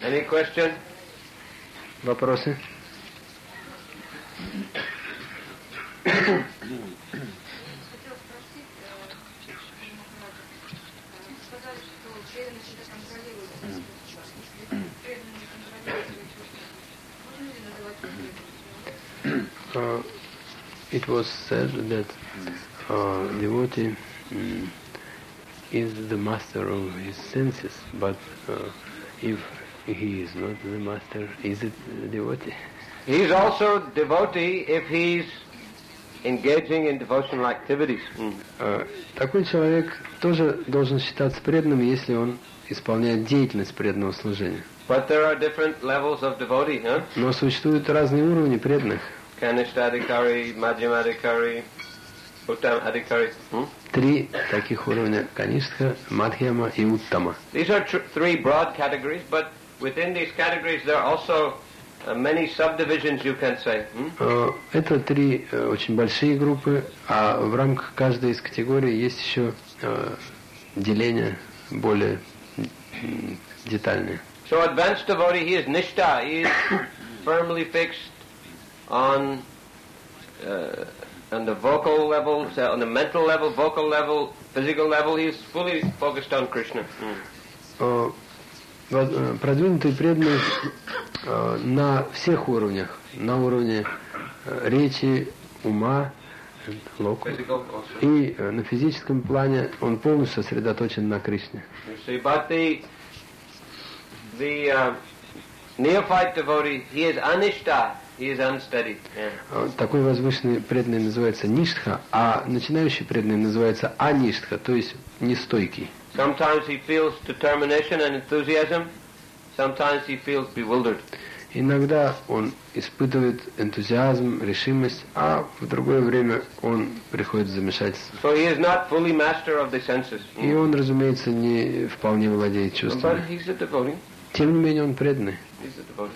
Any question? Вопросы? It was said that devotee is the master of his senses, but if he is not the master, is it devotee? He is also devotee if he's engaging in devotional activities. Такой человек тоже должен считаться преданным, если он исполняет деятельность преданного служения. But there are different levels of devotee, huh? Но существуют разные уровни преданных. Kanishta-adhikari, Madhyama-adhikari, Uttam-adhikari. 3 таких уровня: Каништха, Мадхьяма и Уттама. These are 3 broad categories, but within these categories there are also many subdivisions, you can say. Это 3 очень большие группы, а в рамках каждой из категорий есть еще деления более детальные. So advanced devotee, he is nishtha, he is firmly fixed on the vocal level, on the mental level, vocal level, physical level, he is fully focused on Krishna. Продвинутый преданный на всех уровнях, на уровне речи, ума, и на физическом плане он полностью сосредоточен на Кришне. But the neophyte devotee, he is anishta, he is unsteady. Такой возвышенный преданный называется ништха, а начинающий преданный называется аништха, то есть нестойкий. Sometimes he feels determination and enthusiasm, sometimes he feels bewildered. Иногда он испытывает энтузиазм, решимость, а в другое время он приходит в замешательство. So he is not fully master of the senses. И он, разумеется, не вполне владеет чувствами. But he's a devotee. Тем не менее, он преданный. He's a devotee.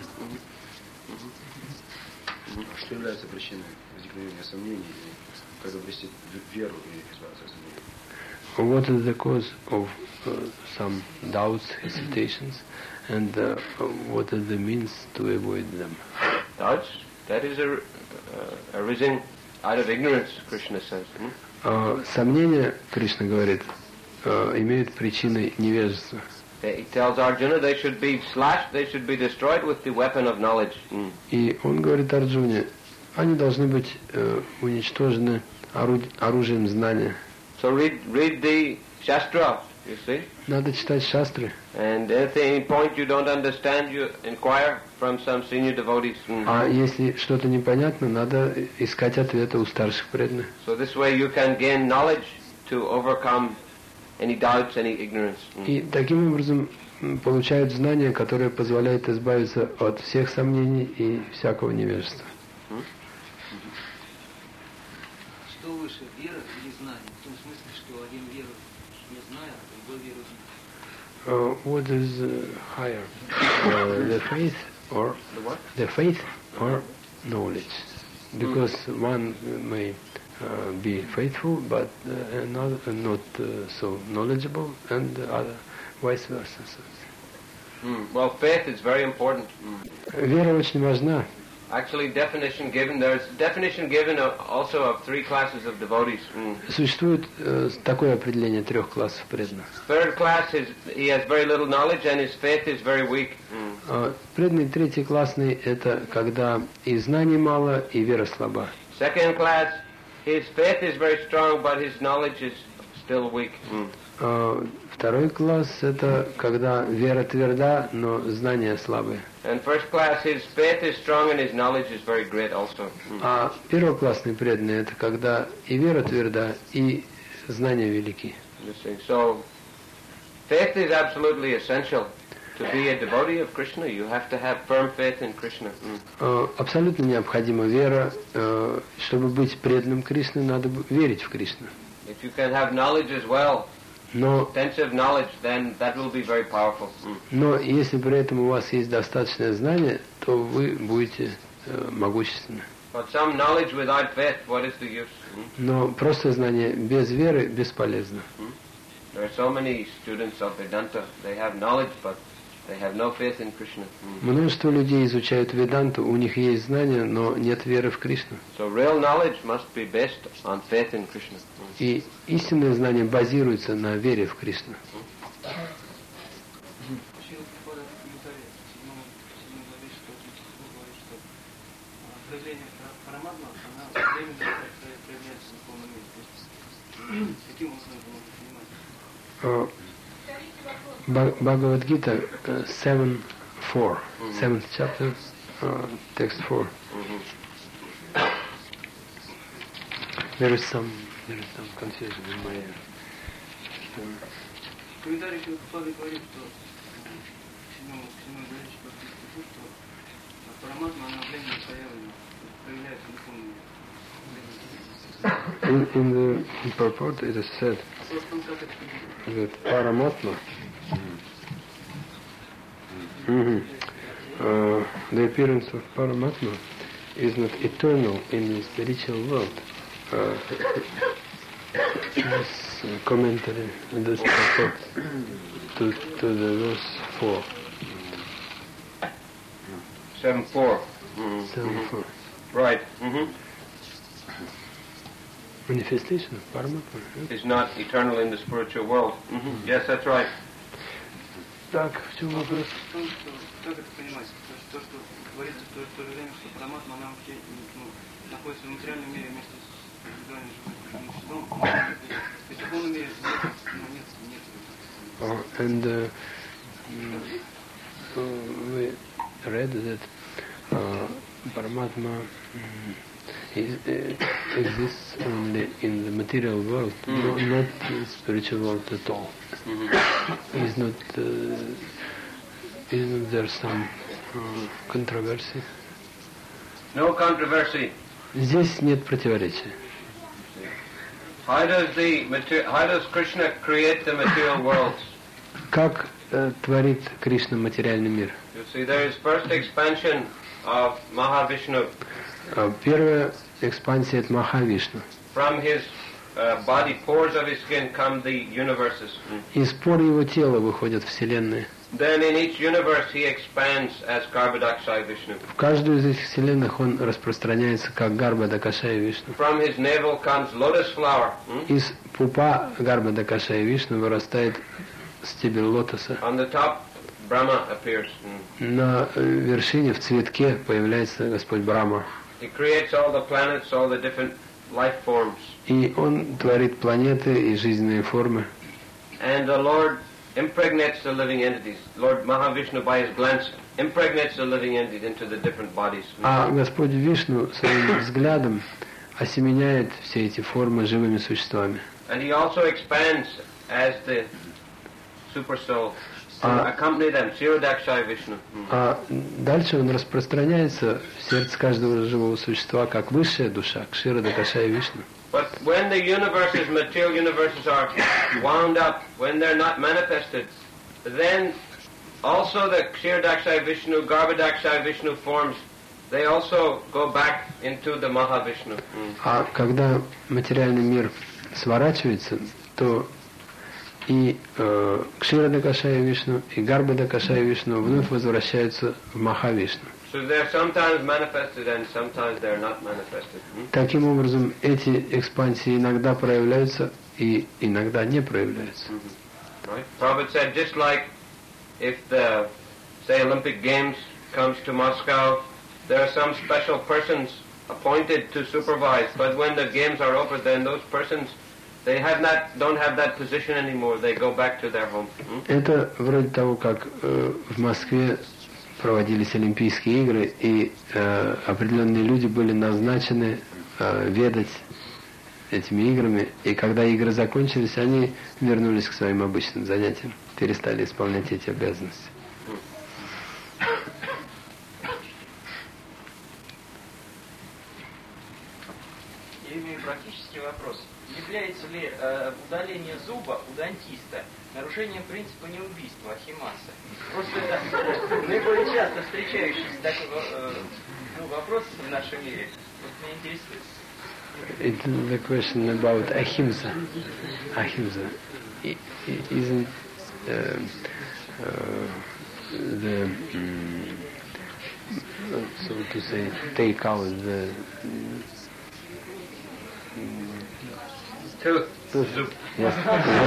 Что является причиной возникновения сомнений, как обрести веру и избавиться от сомнений? What is the cause of some doubts, hesitations, and what are the means to avoid them? Doubts? That is arising out of ignorance, Krishna says. Сомнения, Кришна говорит, имеют причиной невежества. He tells Arjuna they should be slashed, they should be destroyed with the weapon of knowledge. И он говорит Арджуне, они должны быть уничтожены оружием знания. So read the Shastra, you see. Надо читать шастры. And if at any point you don't understand, you inquire from some senior devotees. А если что-то непонятно, надо искать ответы у старших преданных. So this way you can gain knowledge to overcome any doubts, any ignorance. И таким образом получают знания, которые позволяют избавиться от всех сомнений и всякого невежества. Что выше, вера или знание? В том смысле, что один верует, не зная, а другой верует. What is higher, the faith or the faith or knowledge? Because one may be faithful, but another not so knowledgeable, and other vice versa. Well, faith is very important. Вера очень важна. Actually, there's definition given also of 3 classes of devotees. Существует такое определение 3 классов преданных. Third class is he has very little knowledge and his faith is very weak. Преданный 3 классный — это когда и знаний мало, и вера слаба. Second class, his faith is very strong, but his knowledge is still weak. 2 класс — это когда вера тверда, но знания слабые. And first class, his faith is strong and his knowledge is very great also. А первоклассный преданный — это когда и вера тверда, и знания велики. So, faith is absolutely essential. To be a devotee of Krishna, you have to have firm faith in Krishna. Абсолютно необходима вера. Чтобы быть преданным Кришне, надо верить в Кришну. If you can have knowledge as well, extensive knowledge, then that will be very powerful. Но если при этом у вас есть достаточное знание, то вы будете могущественны. But some knowledge without faith, what is the use? Но просто знание без веры бесполезно. There are so many students of Vedanta. They have knowledge, but They have no faith in Krishna. Множество людей изучают Веданту, у них есть знания, но нет веры в Кришну. So real knowledge must be based on faith in Krishna. И истинное знание базируется на вере в Кришну. Шрила Прабхупада в комментарии к 7 главе 632 говорит, что проявление параматма, она временно проявляется в полном мире. Каким образом это можно понимать? Бхагавад-гита 7:4, 7th chapter, text 4. There is some confusion in my ear. В комментарии Шрила Прабхупада говорит, что к 7 главе 4 стиху, что параматма, она временно проявляется в полном мире. In the purport it is said that Paramatma, the appearance of Paramatma is not eternal in the spiritual world. This commentary, this purport to the verse 4. 7:4. 7:4. Right. Manifestation of Paramatma. Is not eternal in the spiritual world. Yes, that's right. Так, в чем вопрос? В том, что, как это понимать? То, что говорится в то же время, что параматма, она вообще находится в материальном мире вместе с индивидуальным живым существом. То есть в полном мире нет. And we read that Paramatma exists only in the material world, not the spiritual world at all. Is not there some controversy? No controversy. Здесь нет противоречия. How does Krishna create the material worlds? Как творит Кришна материальный мир? You see, there is first expansion of Mahavishnu. Первая экспансия от Махавишну. From his body, pores of his skin come the universes. Из пор его тела выходят вселенные. Then in each universe he expands as Garbhodakshay Vishnu. В каждую из этих вселенных он распространяется как Гарбхадакашая Вишну. From his navel comes lotus flower. Из пупа Гарбхадакашая Вишну вырастает стебель лотоса. On the top, Brahma appears. На вершине в цветке появляется Господь Брахма. He creates all the planets, all the different life forms. И он творит планеты и жизненные формы. And the Lord impregnates the living entities. Lord Mahavishnu, by his glance, impregnates the living entities into the different bodies. А Господь Вишну своим взглядом осеменяет все эти формы живыми существами. And he also expands as the super soul to accompany them, Kshirodakshay Vishnu. А дальше он распространяется в сердце каждого живого существа как высшая душа, Кширадакашая Вишну. But when the universes, material universes, are wound up, when they're not manifested, then also the Kshirodakshay Vishnu, Garbhodakshay Vishnu forms, they also go back into the Mahavishnu. А когда материальный мир сворачивается, то и Кширадакашая Вишну, и Гарбхадакашая Вишну вновь возвращаются в Махавишну. So they're sometimes manifested and sometimes they're not manifested. Таким образом, эти экспансии иногда проявляются и иногда не проявляются. Right? Prabhupada said, just like if the, say, Olympic Games comes to Moscow, there are some special persons appointed to supervise, but when the games are over, then those persons, they don't have that position anymore. They go back to their home. Это вроде того, как в Москве проводились Олимпийские игры, и определенные люди были назначены ведать этими играми, и когда игры закончились, они вернулись к своим обычным занятиям, перестали исполнять эти обязанности. Я имею практический вопрос. Является ли удаление зуба у дантиста нарушением принципа неубийства Ахимаса? Просто это наиболее часто встречающийся такой вопрос в нашем мире. Вот меня интересует. It's the question about ahimsa. Ahimsa. Isn't the so to say take out the Tooth. Yes.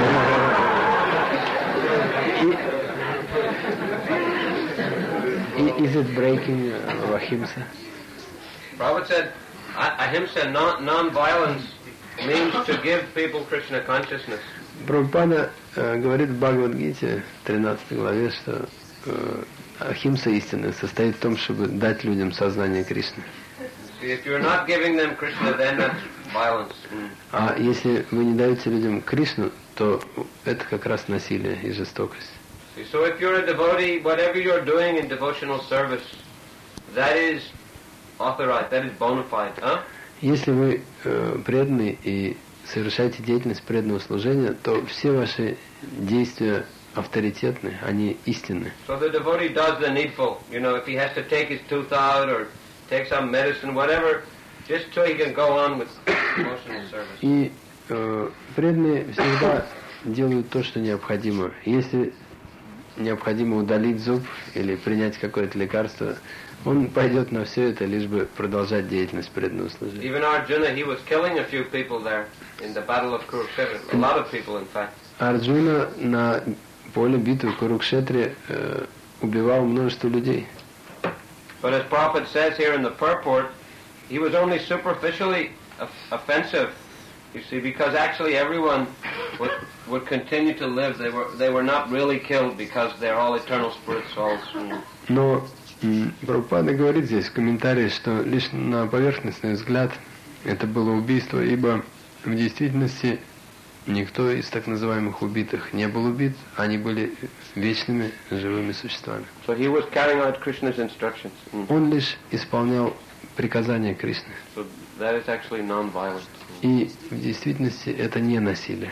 Is it breaking ahimsa? Prabhupada said, ahimsa, non-violence, means to give people Krishna consciousness. Прабхупада говорит в Бхагавад-гите, 13 главе, что ахимса истинная состоит в том, чтобы дать людям сознание Кришны. If you're not giving them Krishna, then that's violence. А если вы не даете людям Кришну, то это как раз насилие и жестокость. So if you're a devotee, whatever you're doing in devotional service, that is authorized, that is bona fide. Huh? Если вы преданный и совершаете деятельность преданного служения, то все ваши действия авторитетны, они истинны. So the devotee does the needful. You know, if he has to take his tooth out or take some medicine, whatever, just so he can go on with devotional service. И преданные всегда делают то, что необходимо. Если необходимо удалить зуб или принять какое-то лекарство, он пойдет на все это, лишь бы продолжать деятельность преданного служения. Even Arjuna, he was killing a few people there in the battle of Kurukshetra. A lot of people, in fact. Арджуна на поле битвы в Курукшетре убивал множество людей. But as Prabhupada says here in the purport, he was only superficially offensive, you see, because actually everyone would continue to live. They were not really killed because they're all eternal spirit souls. Но Прабхупада говорит здесь в комментарии, что лишь на поверхностный взгляд это было убийство, ибо в действительности никто из так называемых убитых не был убит, они были вечными живыми существами. So he was carrying out Krishna's instructions. Он лишь исполнял приказания Кришны. So that is actually non-violent. И в действительности это не насилие.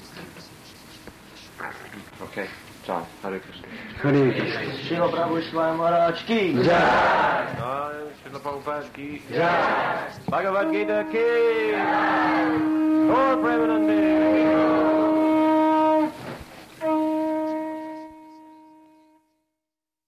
Okay, John, Hare Krishna. Харе Кришна. Шрила Прабхупада Махарадж ки. Shrila Prabhupada ki. Bhagavad Gita ki.